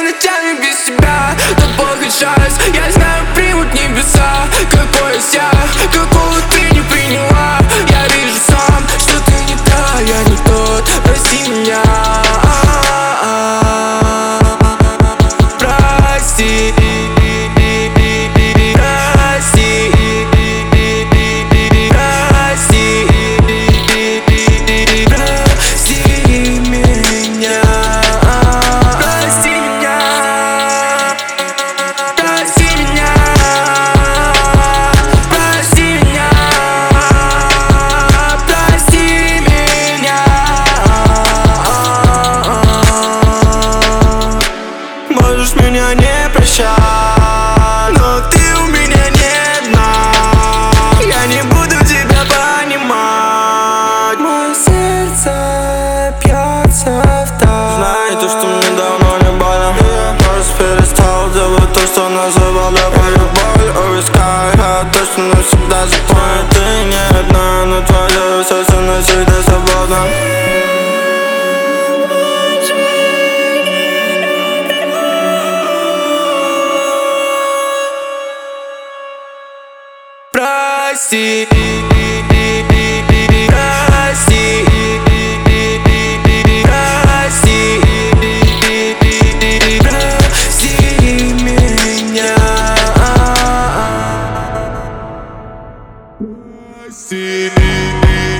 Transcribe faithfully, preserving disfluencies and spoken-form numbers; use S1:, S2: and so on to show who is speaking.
S1: ночами без тебя. Но плохо сейчас, я знаю, примут небеса. Какой я, какого ты не приняла. Я вижу сам, что ты не та, я не тот. Прости меня, прости. Можешь меня не прощать, но ты у меня не одна. Я не буду тебя понимать. Мое сердце бьется вдаль.
S2: Знаю то, что мне давно не больно. Может, перестал делать то, что называл любовью боль. Увискай, я точно навсегда запомню. Ты не одна, но твое сердце навсегда свободно.
S1: Прости, прости, прости, прости меня. Прости.